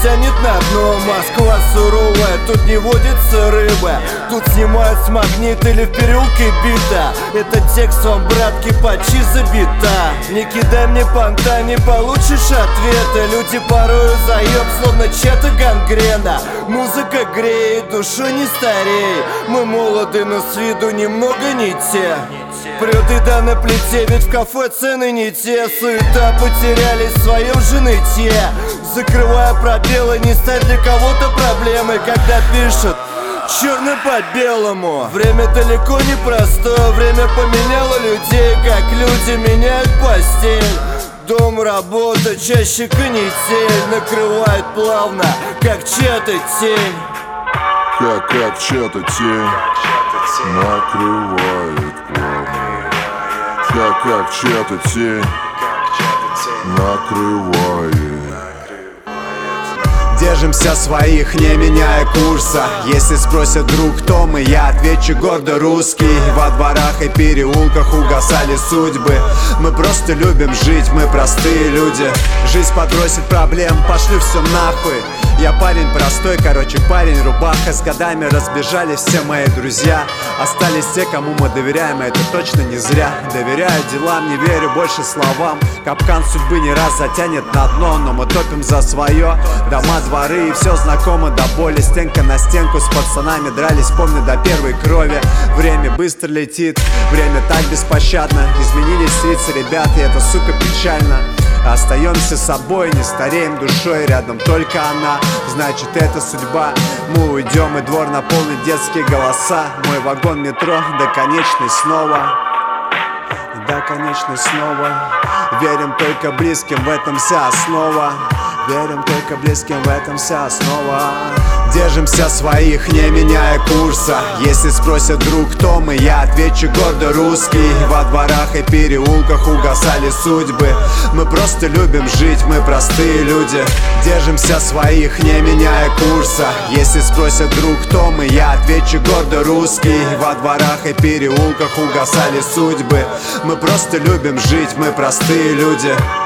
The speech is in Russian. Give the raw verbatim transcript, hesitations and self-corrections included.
тянет на дно. Москва суровая, тут не водится рыба. Тут снимают с магнита или в переулке бита. Этот текст вам, братки, почти забита. Не кидай мне понта, не получишь ответа. Люди порою заеб, словно чья-то гангрена. Музыка греет, душу не старей. Мы молоды, но с виду немного не те. Прет еда на плите, ведь в кафе цены не те. Суета, потерялись в своем же нытье. Закрывая пробелы, не стать для кого-то проблемой. Когда пишут черно по белому. Время далеко не простое. Время поменяло людей, как люди меняют постель. Дом, работа, чаще канитель. Накрывает плавно, как чья-то тень. Как, как чья-то тень накрывает плавно. Как, как чья-то тень накрывает. Держимся своих, не меняя курса. Если спросят, друг, кто мы, я отвечу гордо русский. Во дворах и переулках угасали судьбы. Мы просто любим жить, мы простые люди. Жизнь подбросит проблем, пошлю все нахуй. Я парень простой, короче, парень рубаха. С годами разбежались все мои друзья. Остались те, кому мы доверяем, и это точно не зря. Доверяю делам, не верю больше словам. Капкан судьбы не раз затянет на дно, но мы топим за свое. Дома, дворы и все знакомо до боли. Стенка на стенку с пацанами дрались, помню, до первой крови. Время быстро летит, время так беспощадно. Изменились лица ребят, и это, сука, печально. Остаемся собой, не стареем душой, рядом только она. Значит, это судьба. Мы уйдем, и двор наполнит детские голоса. Мой вагон метро до конечной снова. До конечной снова. Верим только близким, в этом вся основа. Верим только близким, в этом вся основа. Держимся своих, не меняя курса. Если спросят, друг, кто мы, я отвечу гордо русский. Во дворах и переулках угасали судьбы. Мы просто любим жить, мы простые люди. Держимся своих, не меняя курса. Если спросят, друг, кто мы, я отвечу гордо русский. Во дворах и переулках угасали судьбы. Мы просто любим жить, мы простые люди.